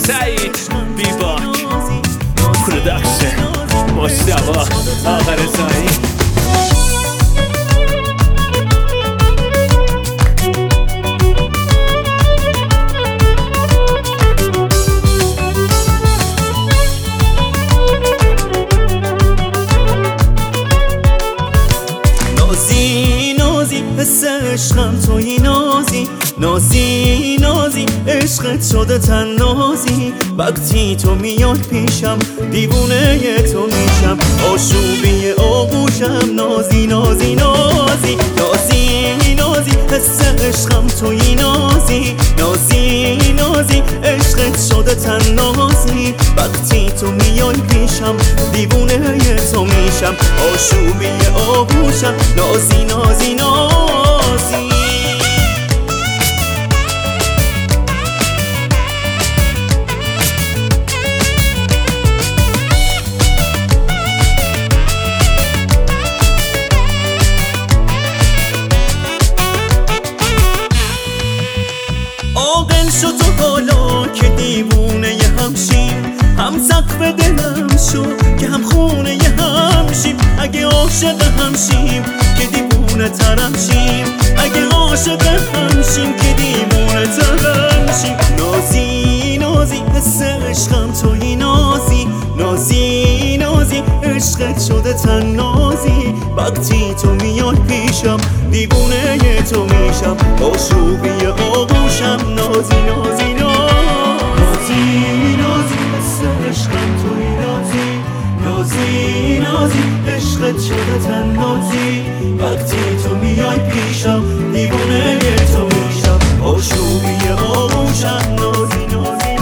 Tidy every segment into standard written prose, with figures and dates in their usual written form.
سعید بیباک پروداکشن مشتبه آقا رضایی. حس عشقم توی نازی نازی نازی عشقت شده تنازی وقتی تو میای پیشم دیوونه تو میشم آشوبی آغوشم نازی نازی نازی نازی نازی حس عشقم توی نازی نازی نازی عشقت شده تنازی وقتی تو میای پیشم دیوونه تو میشم آشوبی آغوشم نازی نازی نازی. عاقل شو تو حالا که دیوونه همشیم هم سقف دلم شو که هم خونه هم شیم اگه عاشق همشیم که دیوونه ترم شیم اگه عاشق همشیم که دیوونه ترم شیم نازی نازی حس عشقم توی نازی نازی نازی عشقت شده تنازی وقتی تو میای پیشم دیوونه تو میشم آشوبی آغوشم نازی نازی نازی نازی حس عشقم توی نازی نازی نازی عشقت شده تنازی وقتی تو میای پیشم دیوونه تو میشم آشوبی آغوشم نازی نازی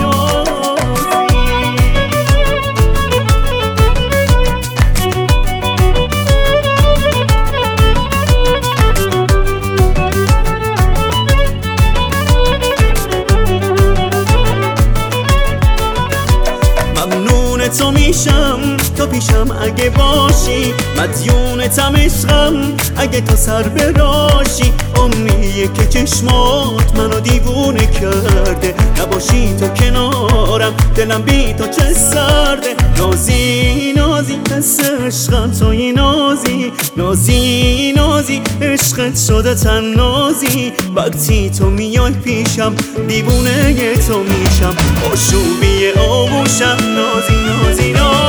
تو میشم تو پیشم اگه باشی مدیونتم عشقم اگه تو سر براشی امیه که چشمات منو دیوونه کرده نباشی تو کنارم دلم بی تو چه سرده نازی نازی حس عشقم توی نازی نازی نازی عشقت شده تنازی وقتی تو میای پیشم دیوونه تو میشم آشوبی آغوشم نازی نازی نازی